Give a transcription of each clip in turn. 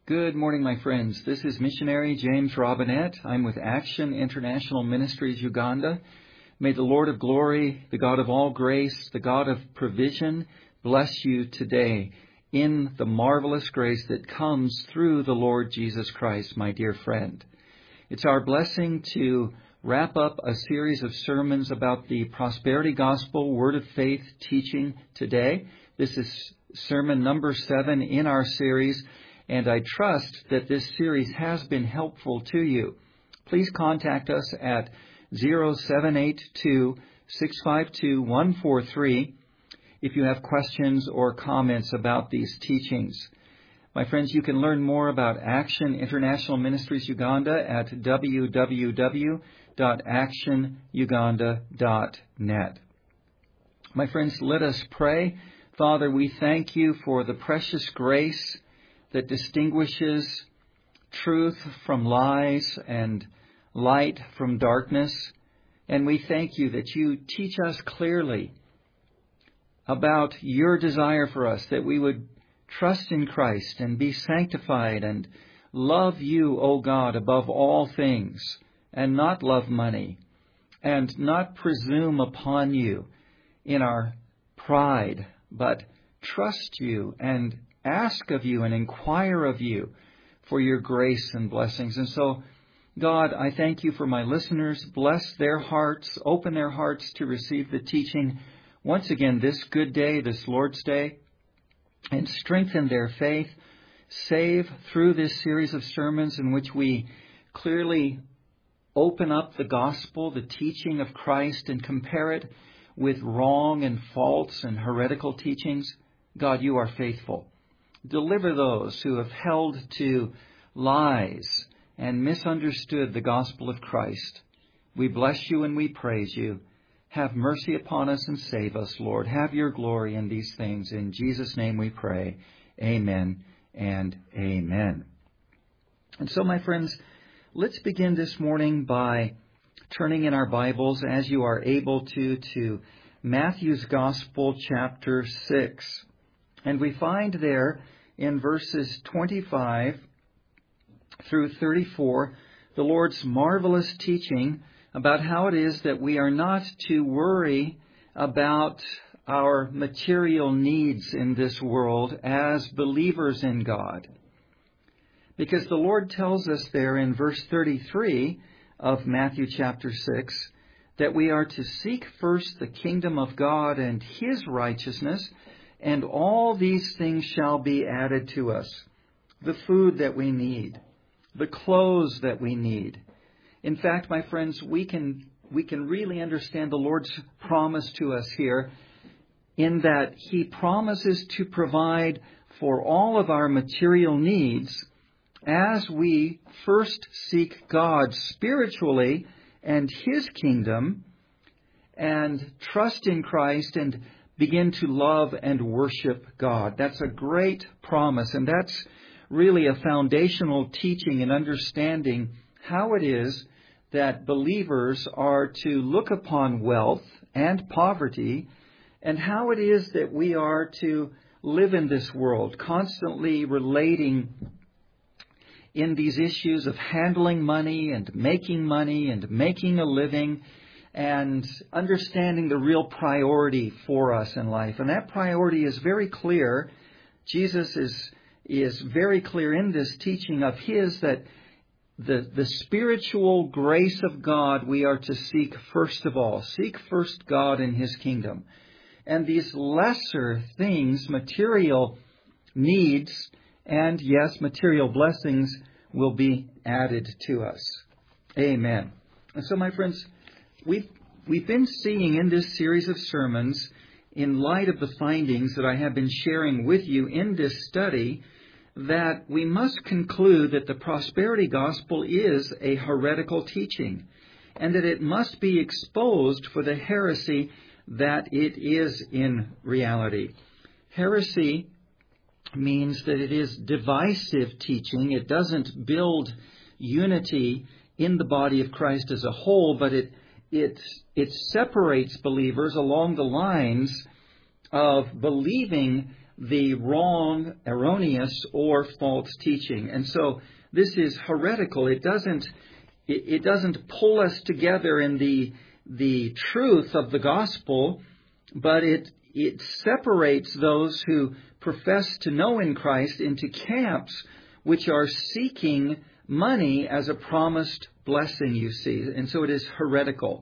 Good morning, my friends. This is missionary James Robinette. I'm with Action International Ministries Uganda. May the Lord of glory, the God of all grace, the God of provision, bless you today in the marvelous grace that comes through the Lord Jesus Christ, my dear friend. It's our blessing to wrap up a series of sermons about the prosperity gospel, word of faith teaching today. This is sermon number 7 in our series, and I trust that this series has been helpful to you. Please contact us at 0782-652-143 if you have questions or comments about these teachings. My friends, you can learn more about Action International Ministries Uganda at www.actionuganda.net. My friends, let us pray. Father, we thank you for the precious grace that distinguishes truth from lies and light from darkness. And we thank you that you teach us clearly about your desire for us, that we would trust in Christ and be sanctified and love you, O God, above all things, and not love money, and not presume upon you in our pride, but trust you and ask of you and inquire of you for your grace and blessings. And so, God, I thank you for my listeners. Bless their hearts, open their hearts to receive the teaching once again this good day, this Lord's Day, and strengthen their faith. Save through this series of sermons in which we clearly open up the gospel, the teaching of Christ, and compare it with wrong and false and heretical teachings. God, you are faithful. Deliver those who have held to lies and misunderstood the gospel of Christ. We bless you and we praise you. Have mercy upon us and save us, Lord. Have your glory in these things. In Jesus' name we pray. Amen and amen. And so, my friends, let's begin this morning by turning in our Bibles, as you are able to Matthew's Gospel, chapter 6. And we find there in verses 25 through 34 the Lord's marvelous teaching about how it is that we are not to worry about our material needs in this world as believers in God. Because the Lord tells us there in verse 33 of Matthew chapter 6 that we are to seek first the kingdom of God and His righteousness, and all these things shall be added to us. The food that we need, the clothes that we need. In fact, my friends, we can really understand the Lord's promise to us here in that He promises to provide for all of our material needs as we first seek God spiritually and His kingdom and trust in Christ and begin to love and worship God. That's a great promise, and that's really a foundational teaching and understanding how it is that believers are to look upon wealth and poverty, and how it is that we are to live in this world, constantly relating in these issues of handling money and making a living, and understanding the real priority for us in life. And that priority is very clear. Jesus is very clear in this teaching of His that the spiritual grace of God we are to seek first of all. Seek first God and His kingdom. And these lesser things, material needs, and yes, material blessings will be added to us. Amen. And so, my friends, we've been seeing in this series of sermons, in light of the findings that I have been sharing with you in this study, that we must conclude that the prosperity gospel is a heretical teaching, and that it must be exposed for the heresy that it is in reality. Heresy means that it is divisive teaching. It doesn't build unity in the body of Christ as a whole, but it separates believers along the lines of believing the wrong, erroneous, or false teaching. And so this is heretical. It doesn't pull us together in the truth of the gospel, but it separates those who profess to know in Christ into camps which are seeking money as a promised blessing, you see. And so it is heretical.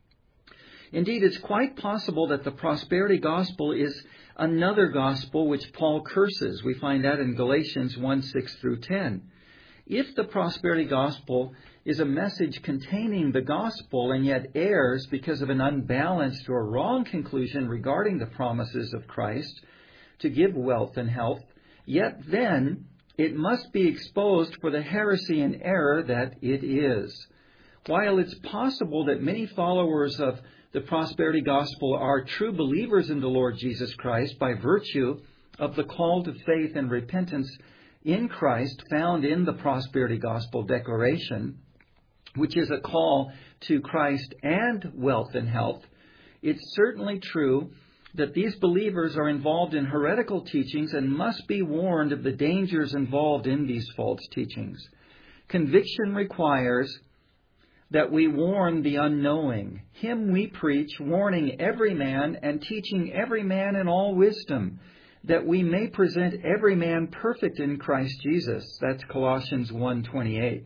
Indeed, it's quite possible that the prosperity gospel is another gospel which Paul curses. We find that in Galatians 1:6-10. If the prosperity gospel is a message containing the gospel and yet errs because of an unbalanced or wrong conclusion regarding the promises of Christ to give wealth and health, yet then it must be exposed for the heresy and error that it is. While it's possible that many followers of the prosperity gospel are true believers in the Lord Jesus Christ by virtue of the call to faith and repentance in Christ found in the prosperity gospel declaration, which is a call to Christ and wealth and health, it's certainly true that these believers are involved in heretical teachings and must be warned of the dangers involved in these false teachings. Conviction requires that we warn the unknowing. Him we preach, warning every man and teaching every man in all wisdom, that we may present every man perfect in Christ Jesus. That's Colossians 1:28.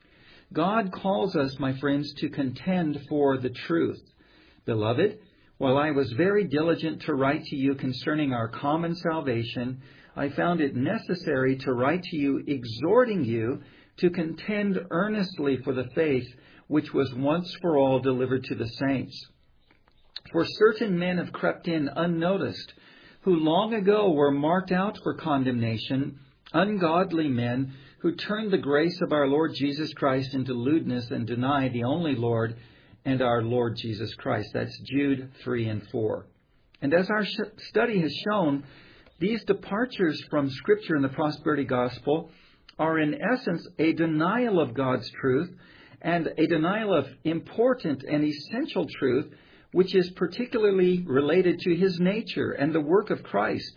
God calls us, my friends, to contend for the truth. Beloved, while I was very diligent to write to you concerning our common salvation, I found it necessary to write to you, exhorting you to contend earnestly for the faith which was once for all delivered to the saints. For certain men have crept in unnoticed, who long ago were marked out for condemnation, ungodly men who turned the grace of our Lord Jesus Christ into lewdness and deny the only Lord and our Lord Jesus Christ. That's Jude 3-4. And as our study has shown, these departures from Scripture in the prosperity gospel are in essence a denial of God's truth and a denial of important and essential truth, which is particularly related to His nature and the work of Christ.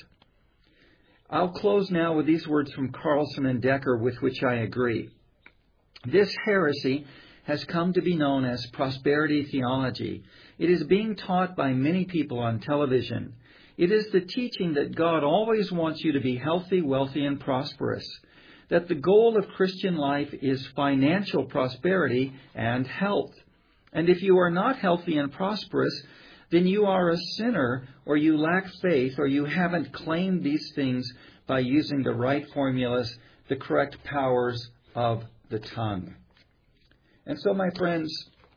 I'll close now with these words from Carlson and Decker, with which I agree. This heresy has come to be known as prosperity theology. It is being taught by many people on television. It is the teaching that God always wants you to be healthy, wealthy, and prosperous, that the goal of Christian life is financial prosperity and health. And if you are not healthy and prosperous, then you are a sinner, or you lack faith, or you haven't claimed these things by using the right formulas, the correct powers of the tongue. And so, my friends,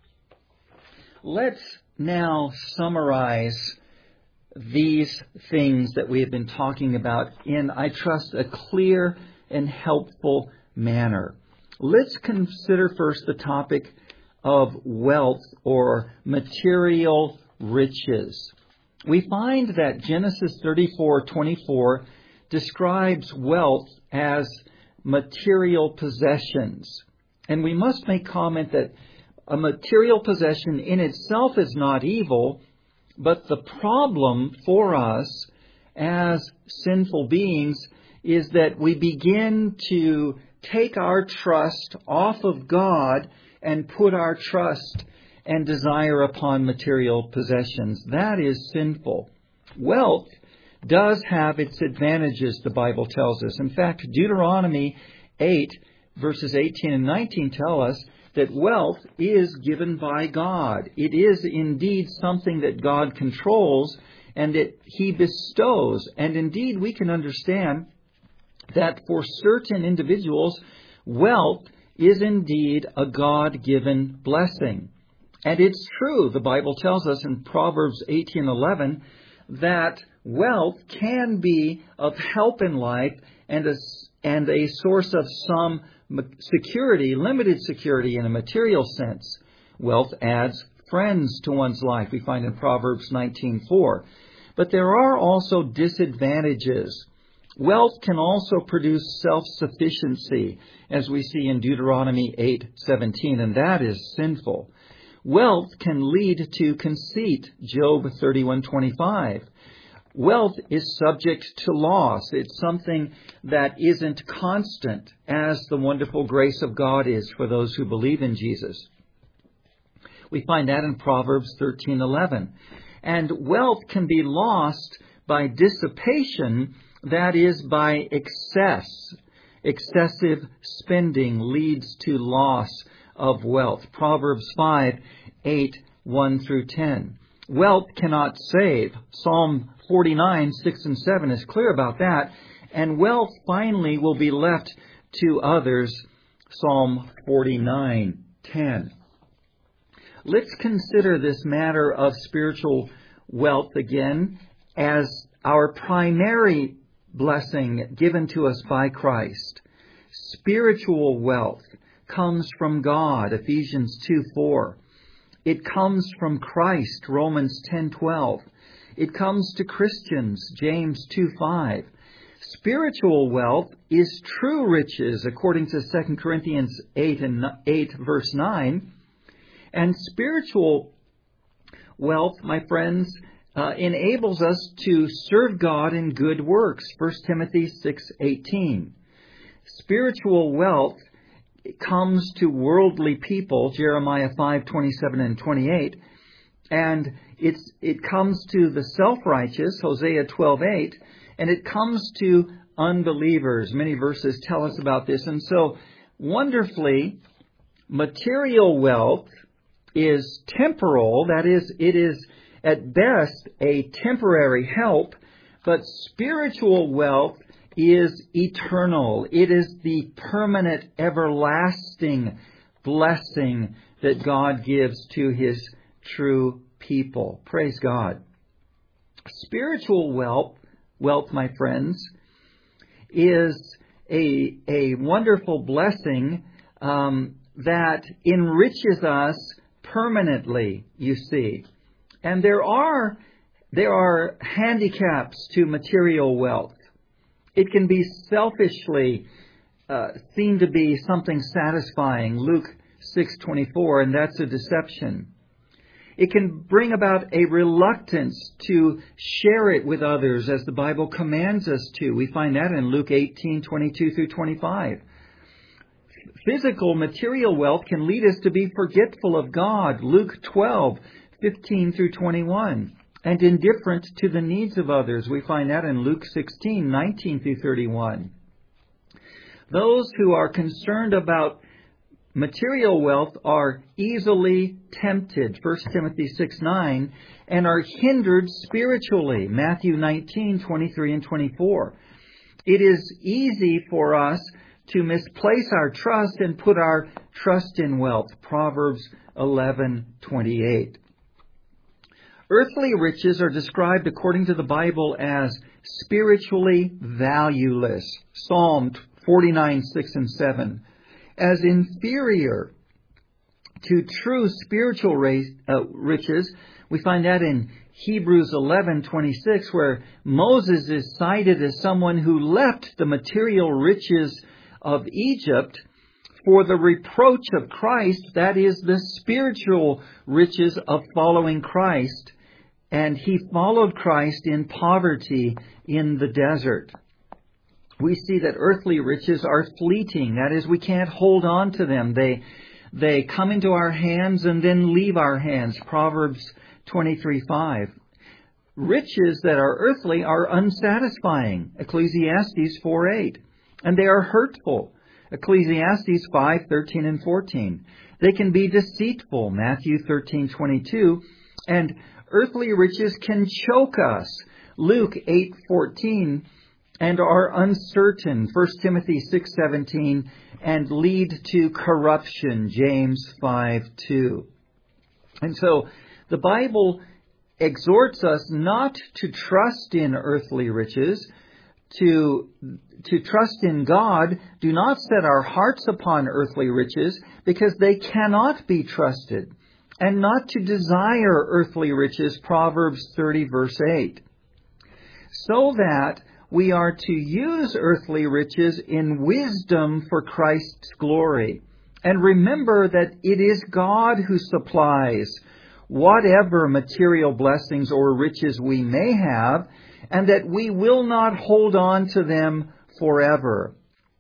let's now summarize these things that we have been talking about in, I trust, a clear and helpful manner. Let's consider first the topic of wealth or material riches. We find that Genesis 34:24 describes wealth as material possessions. And we must make comment that a material possession in itself is not evil, but the problem for us as sinful beings is that we begin to take our trust off of God and put our trust and desire upon material possessions. That is sinful. Wealth does have its advantages, the Bible tells us. In fact, Deuteronomy 8, verses 18 and 19 tell us that wealth is given by God. It is indeed something that God controls and that He bestows. And indeed, we can understand that for certain individuals, wealth is indeed a God-given blessing. And it's true, the Bible tells us in Proverbs 18:11, that wealth can be of help in life and a source of some security, limited security in a material sense. Wealth adds friends to one's life, we find in Proverbs 19:4. But there are also disadvantages. Wealth can also produce self-sufficiency, as we see in Deuteronomy 8:17, and that is sinful. Wealth can lead to conceit, Job 31:25. Wealth is subject to loss. It's something that isn't constant, as the wonderful grace of God is for those who believe in Jesus. We find that in Proverbs 13:11. And wealth can be lost by dissipation, that is, by excess. Excessive spending leads to loss of wealth. Proverbs 5:8:1-10. Wealth cannot save. Psalm 49:6-7 is clear about that. And wealth finally will be left to others. Psalm 49:10. Let's consider this matter of spiritual wealth again as our primary blessing given to us by Christ. Spiritual wealth comes from God, Ephesians 2:4. It comes from Christ, Romans 10:12. It comes to Christians, James 2:5. Spiritual wealth is true riches, according to 2 Corinthians 8 verse 9. And spiritual wealth, my friends, enables us to serve God in good works, 1 Timothy 6:18. Spiritual wealth comes to worldly people, Jeremiah 5:27-28, and it comes to the self-righteous, Hosea 12:8, and it comes to unbelievers. Many verses tell us about this. And so, wonderfully, material wealth is temporal, that is, it is at best a temporary help, but spiritual wealth is eternal. It is the permanent, everlasting blessing that God gives to His true people. Praise God. Spiritual wealth, my friends, is a wonderful blessing that enriches us permanently, you see. And there are handicaps to material wealth. It can be selfishly seen to be something satisfying, Luke 6:24, and that's a deception. It can bring about a reluctance to share it with others as the Bible commands us to. We find that in Luke 18:22-25. Physical, material wealth can lead us to be forgetful of God, Luke 12:15-21, and indifferent to the needs of others. We find that in Luke 16:19-31. Those who are concerned about material wealth are easily tempted, 1 Timothy 6:9, and are hindered spiritually, Matthew 19:23-24. It is easy for us to misplace our trust and put our trust in wealth, Proverbs 11:28. Earthly riches are described according to the Bible as spiritually valueless, Psalm 49:6-7, as inferior to true spiritual riches. We find that in Hebrews 11:26, where Moses is cited as someone who left the material riches of Egypt for the reproach of Christ, that is, the spiritual riches of following Christ. And he followed Christ in poverty in the desert. We see that earthly riches are fleeting. That is, we can't hold on to them. They come into our hands and then leave our hands. Proverbs 23:5. Riches that are earthly are unsatisfying. Ecclesiastes 4:8. And they are hurtful. Ecclesiastes 5:13-14. They can be deceitful. Matthew 13:22. And earthly riches can choke us. Luke 8:14. And are uncertain, 1 Timothy 6:17, and lead to corruption, James 5:2. And so the Bible exhorts us not to trust in earthly riches, to trust in God. Do not set our hearts upon earthly riches, because they cannot be trusted, and not to desire earthly riches, Proverbs 30, verse 8. So that we are to use earthly riches in wisdom for Christ's glory. And remember that it is God who supplies whatever material blessings or riches we may have, and that we will not hold on to them forever.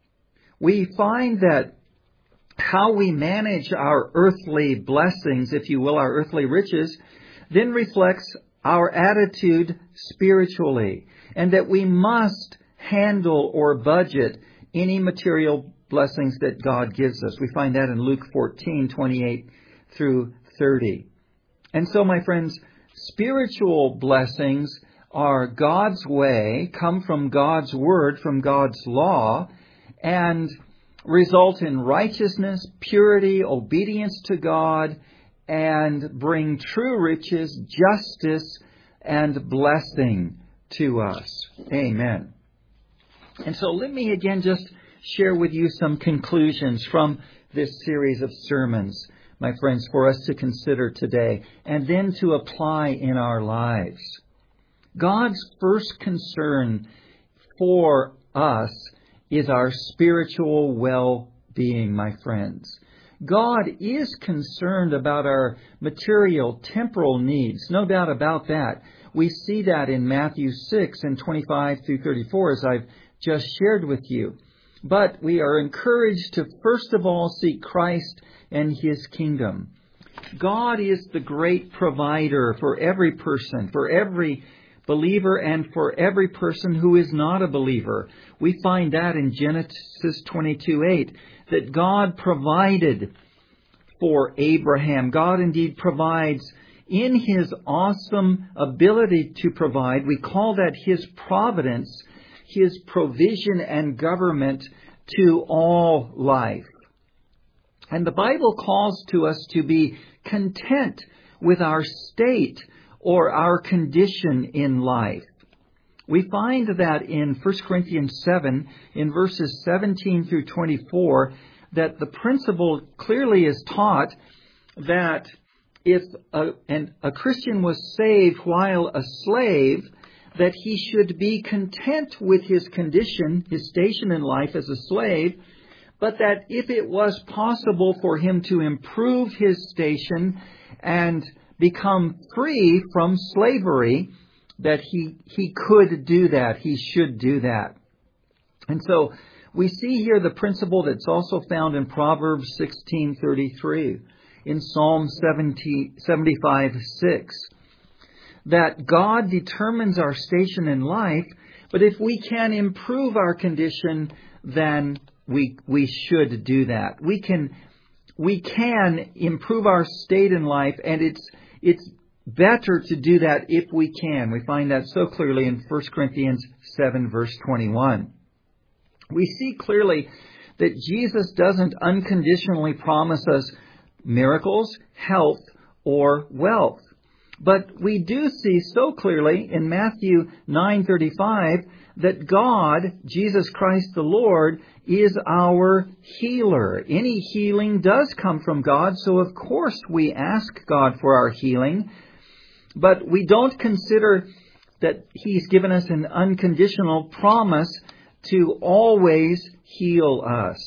We find that how we manage our earthly blessings, if you will, our earthly riches, then reflects our attitude spiritually, and that we must handle or budget any material blessings that God gives us. We find that in Luke 14:28 through 30. And so, my friends, spiritual blessings are God's way, come from God's Word, from God's law, and result in righteousness, purity, obedience to God, and bring true riches, justice, and blessing to us. Amen. And so let me again just share with you some conclusions from this series of sermons, my friends, for us to consider today and then to apply in our lives. God's first concern for us is our spiritual well-being, my friends. God is concerned about our material, temporal needs. No doubt about that. We see that in Matthew 6 and 25 through 34, as I've just shared with you. But we are encouraged to first of all seek Christ and His kingdom. God is the great provider for every person, for every believer, and for every person who is not a believer. We find that in Genesis 22:8, that God provided for Abraham. God indeed provides in His awesome ability to provide. We call that His providence, His provision and government to all life. And the Bible calls to us to be content with our state or our condition in life. We find that in 1 Corinthians 7, in verses 17 through 24, that the principle clearly is taught that if a Christian was saved while a slave, that he should be content with his condition, his station in life as a slave, but that if it was possible for him to improve his station and become free from slavery, that he could do that, he should do that. And so we see here the principle that's also found in Proverbs 16:33, in Psalm 75:6, that God determines our station in life, but if we can improve our condition, then we should do that. We can improve our state in life, and it's better to do that if we can. We find that so clearly in 1 Corinthians 7, verse 21. We see clearly that Jesus doesn't unconditionally promise us miracles, health, or wealth. But we do see so clearly in Matthew 9:35 that God, Jesus Christ the Lord, is our healer. Any healing does come from God, so of course we ask God for our healing. But we don't consider that He's given us an unconditional promise to always heal us.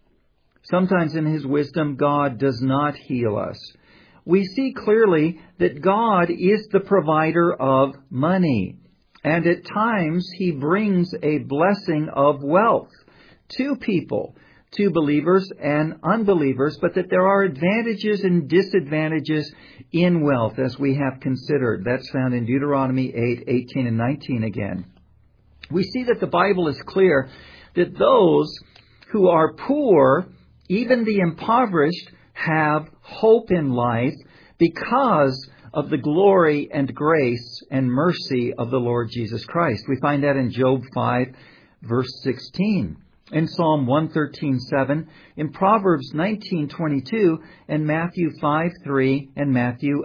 Sometimes in His wisdom, God does not heal us. We see clearly that God is the provider of money, and at times He brings a blessing of wealth to people, to believers and unbelievers, but that there are advantages and disadvantages in wealth, as we have considered. That's found in Deuteronomy 8:18 and 19 again. We see that the Bible is clear that those who are poor, even the impoverished, have hope in life because of the glory and grace and mercy of the Lord Jesus Christ. We find that in Job 5, verse 16, in Psalm 113:7, in Proverbs 19:22, and Matthew 5:3, and Matthew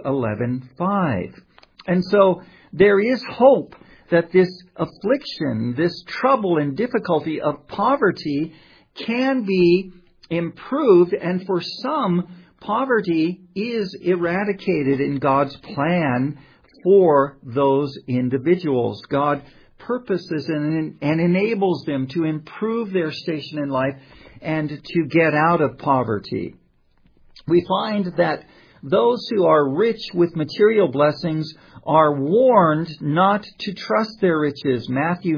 11:5. And so there is hope that this affliction, this trouble and difficulty of poverty can be improved, and for some, poverty is eradicated in God's plan for those individuals. God purposes and enables them to improve their station in life and to get out of poverty. We find that those who are rich with material blessings are warned not to trust their riches, Matthew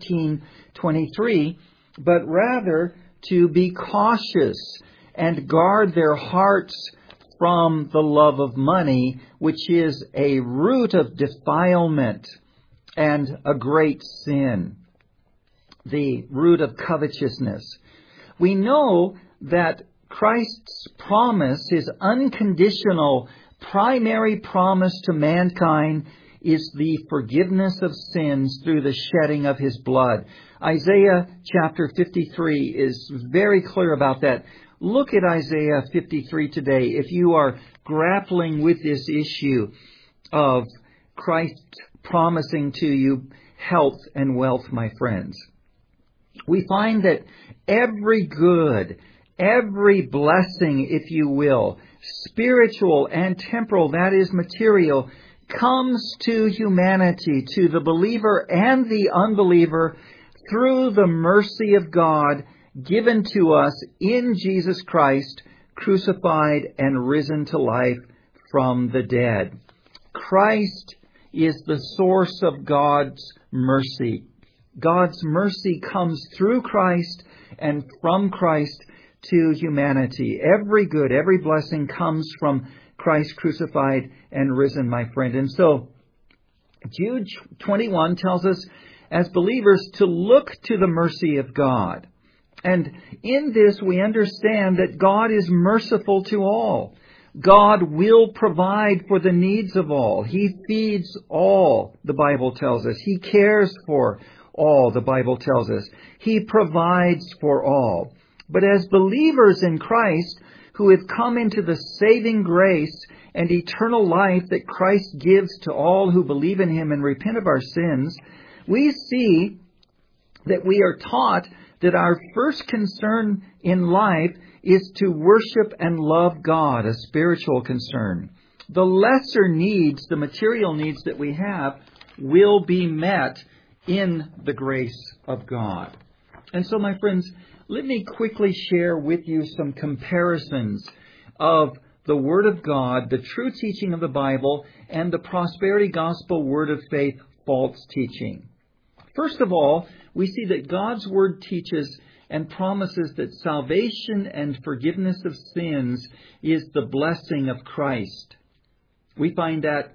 19:23, but rather to be cautious and guard their hearts from the love of money, which is a root of defilement and a great sin, the root of covetousness. We know that Christ's promise, His unconditional primary promise to mankind, is the forgiveness of sins through the shedding of His blood. Isaiah chapter 53 is very clear about that. Look at Isaiah 53 today if you are grappling with this issue of Christ promising to you health and wealth, my friends. We find that every good, every blessing, if you will, spiritual and temporal, that is material, comes to humanity, to the believer and the unbeliever, through the mercy of God given to us in Jesus Christ, crucified and risen to life from the dead. Christ is the source of God's mercy. God's mercy comes through Christ and from Christ to humanity. Every good, every blessing comes from Christ crucified and risen, my friend. And so, Jude 21 tells us as believers to look to the mercy of God. And in this we understand that God is merciful to all. God will provide for the needs of all. He feeds all, the Bible tells us. He cares for all, the Bible tells us. He provides for all. But as believers in Christ, who have come into the saving grace and eternal life that Christ gives to all who believe in Him and repent of our sins, we see that we are taught that our first concern in life is to worship and love God, a spiritual concern. The lesser needs, the material needs that we have, will be met in the grace of God. And so, my friends, let me quickly share with you some comparisons of the Word of God, the true teaching of the Bible, and the prosperity gospel word of faith false teaching. First of all, we see that God's Word teaches and promises that salvation and forgiveness of sins is the blessing of Christ. We find that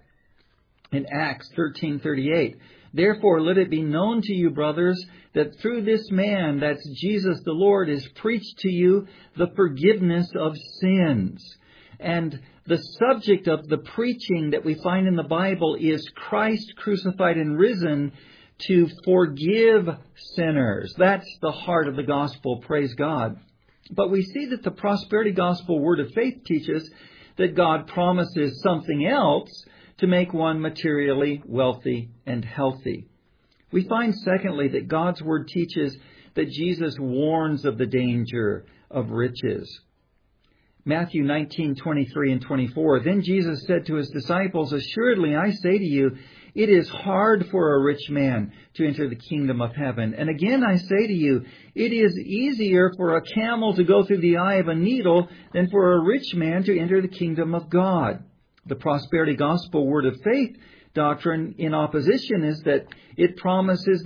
in Acts 13:38. Therefore, let it be known to you, brothers, that through this man, that's Jesus the Lord, is preached to you the forgiveness of sins. And the subject of the preaching that we find in the Bible is Christ crucified and risen to forgive sinners. That's the heart of the gospel, praise God. But we see that the prosperity gospel word of faith teaches that God promises something else to make one materially wealthy and healthy. We find, secondly, that God's Word teaches that Jesus warns of the danger of riches. Matthew 19:23 and 24. Then Jesus said to His disciples, assuredly, I say to you, it is hard for a rich man to enter the kingdom of heaven. And again, I say to you, it is easier for a camel to go through the eye of a needle than for a rich man to enter the kingdom of God. The prosperity gospel word of faith doctrine in opposition is that it promises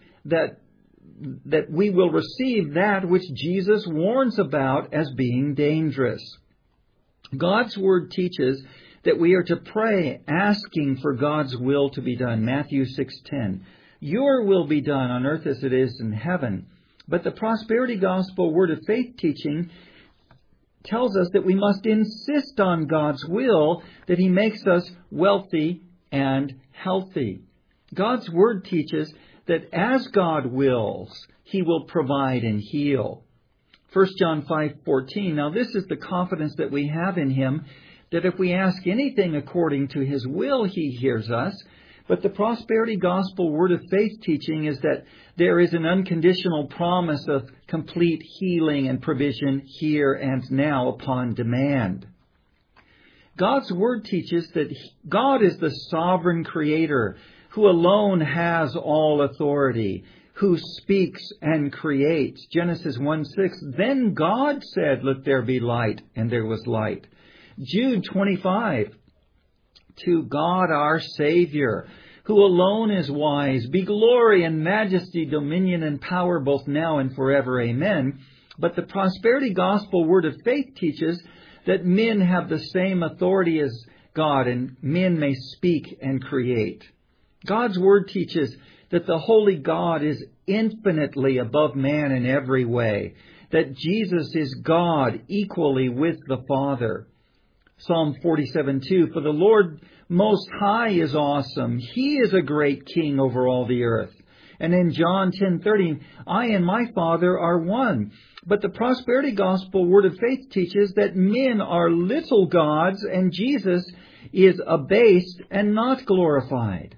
that we will receive that which Jesus warns about as being dangerous. God's Word teaches that we are to pray asking for God's will to be done. Matthew 6:10. Your will be done on earth as it is in heaven. But the prosperity gospel word of faith teaching tells us that we must insist on God's will, that He makes us wealthy and healthy. God's Word teaches that as God wills, He will provide and heal. 1 John 5:14. Now this is the confidence that we have in Him, that if we ask anything according to His will, He hears us. But the prosperity gospel word of faith teaching is that there is an unconditional promise of complete healing and provision here and now upon demand. God's Word teaches that God is the sovereign creator who alone has all authority, who speaks and creates. Genesis 1:6, then God said, let there be light, and there was light. Jude 25, to God our Savior, who alone is wise, be glory and majesty, dominion and power both now and forever. Amen. But the prosperity gospel word of faith teaches that men have the same authority as God, and men may speak and create. God's word teaches that the holy God is infinitely above man in every way, that Jesus is God equally with the Father. Psalm 47:2, for the Lord Most High is awesome. He is a great king over all the earth. And in John 10:30, I and my Father are one. But the prosperity gospel word of faith teaches that men are little gods and Jesus is abased and not glorified.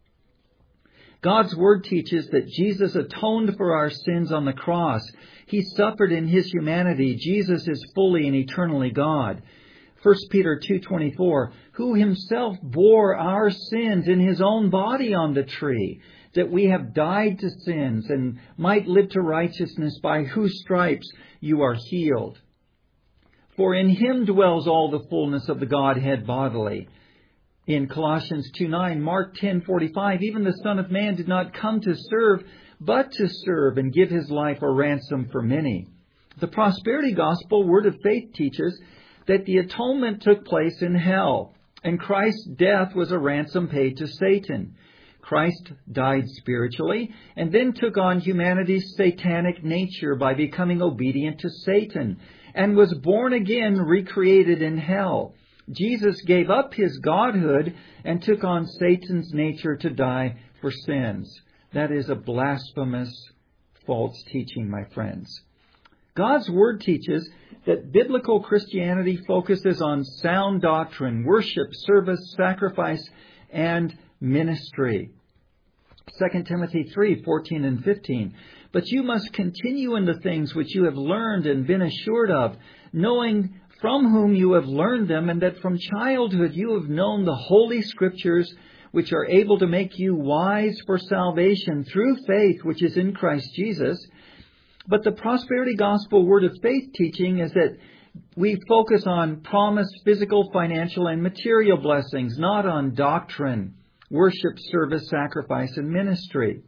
God's word teaches that Jesus atoned for our sins on the cross. He suffered in His humanity. Jesus is fully and eternally God. 1 Peter 2:24, who Himself bore our sins in His own body on the tree, that we have died to sins and might live to righteousness, by whose stripes you are healed. For in Him dwells all the fullness of the Godhead bodily. In Colossians 2:9, Mark 10:45, even the Son of Man did not come to serve, but to serve and give His life a ransom for many. The prosperity gospel word of faith teaches that the atonement took place in hell, and Christ's death was a ransom paid to Satan. Christ died spiritually and then took on humanity's satanic nature by becoming obedient to Satan, and was born again, recreated in hell. Jesus gave up His godhood and took on Satan's nature to die for sins. That is a blasphemous, false teaching, my friends. God's Word teaches that biblical Christianity focuses on sound doctrine, worship, service, sacrifice, and ministry. 2 Timothy 3:14 and 15. But you must continue in the things which you have learned and been assured of, knowing from whom you have learned them, and that from childhood you have known the Holy Scriptures, which are able to make you wise for salvation through faith which is in Christ Jesus. But the prosperity gospel word of faith teaching is that we focus on promised physical, financial, and material blessings, not on doctrine, worship, service, sacrifice, and ministry.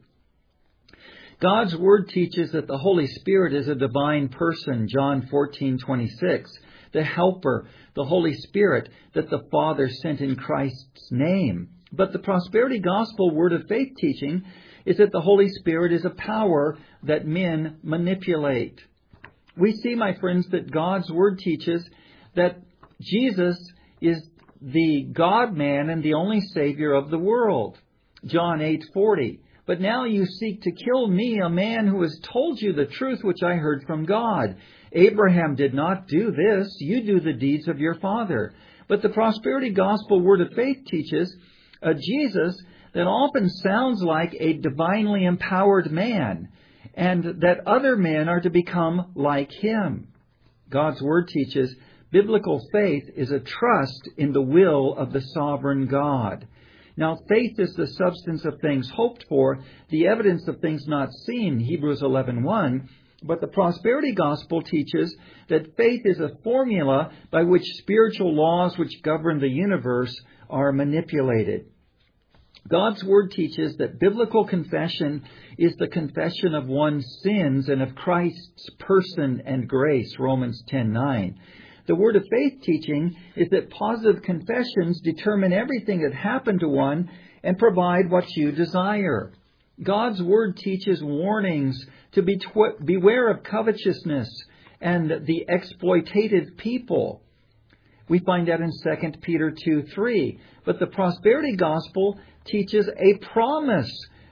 God's Word teaches that the Holy Spirit is a divine person, John 14:26, the Helper, the Holy Spirit that the Father sent in Christ's name. But the prosperity gospel word of faith teaching is that the Holy Spirit is a power that men manipulate. We see, my friends, that God's Word teaches that Jesus is the God-man and the only Savior of the world. John 8:40. But now you seek to kill me, a man who has told you the truth which I heard from God. Abraham did not do this. You do the deeds of your father. But the prosperity gospel word of faith teaches a Jesus that often sounds like a divinely empowered man, and that other men are to become like him. God's Word teaches biblical faith is a trust in the will of the sovereign God. Now, faith is the substance of things hoped for, the evidence of things not seen, Hebrews 11:1. But the prosperity gospel teaches that faith is a formula by which spiritual laws which govern the universe are manipulated. God's Word teaches that biblical confession is the confession of one's sins and of Christ's person and grace, Romans 10:9. The word of faith teaching is that positive confessions determine everything that happened to one and provide what you desire. God's Word teaches warnings to beware of covetousness and the exploitative people. We find that in 2 Peter 2:3. But the prosperity gospel teaches a promise,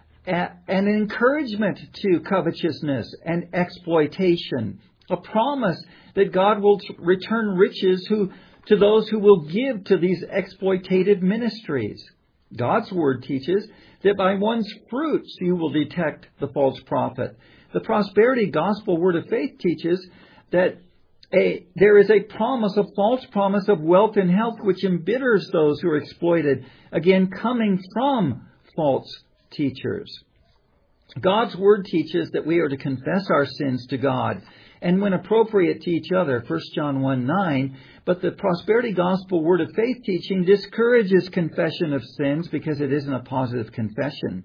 an encouragement to covetousness and exploitation. A promise that God will return riches to those who will give to these exploitative ministries. God's Word teaches that by one's fruits you will detect the false prophet. The prosperity gospel word of faith teaches that there is a false promise of wealth and health which embitters those who are exploited, again coming from false teachers. God's Word teaches that we are to confess our sins to God and, when appropriate, to each other, 1 John 1:9. But the Prosperity Gospel Word of Faith teaching discourages confession of sins because it isn't a positive confession.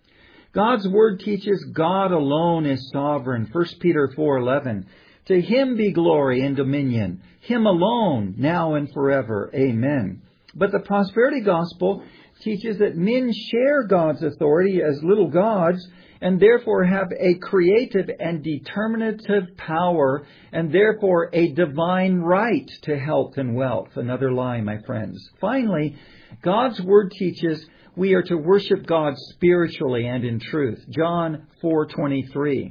God's Word teaches God alone is sovereign, 1 Peter 4:11. To Him be glory and dominion, Him alone, now and forever. Amen. But the Prosperity Gospel teaches that men share God's authority as little gods and therefore have a creative and determinative power and therefore a divine right to health and wealth. Another lie, my friends. Finally, God's Word teaches we are to worship God spiritually and in truth. John 4:23.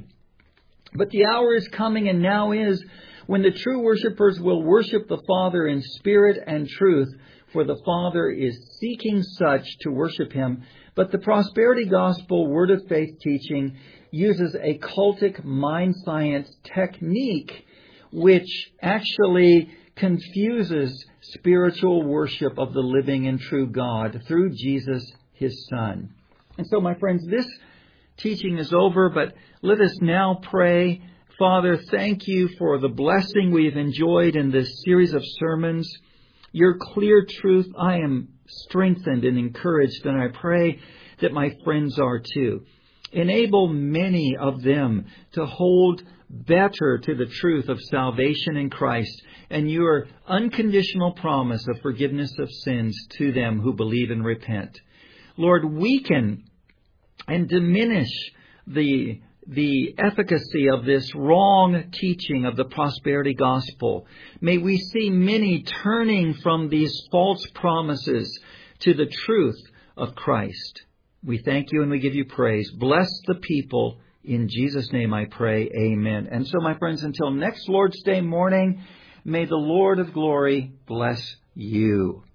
But the hour is coming, and now is, when the true worshipers will worship the Father in spirit and truth, for the Father is seeking such to worship Him. But the Prosperity Gospel Word of Faith teaching uses a cultic mind science technique which actually confuses spiritual worship of the living and true God through Jesus, His Son. And so, my friends, this teaching is over, but let us now pray. Father, thank you for the blessing we've enjoyed in this series of sermons. Your clear truth, I am strengthened and encouraged, and I pray that my friends are too. Enable many of them to hold better to the truth of salvation in Christ and your unconditional promise of forgiveness of sins to them who believe and repent. Lord, weaken and diminish the efficacy of this wrong teaching of the prosperity gospel. May we see many turning from these false promises to the truth of Christ. We thank you and we give you praise. Bless the people. In Jesus' name I pray. Amen. And so, my friends, until next Lord's Day morning, may the Lord of glory bless you.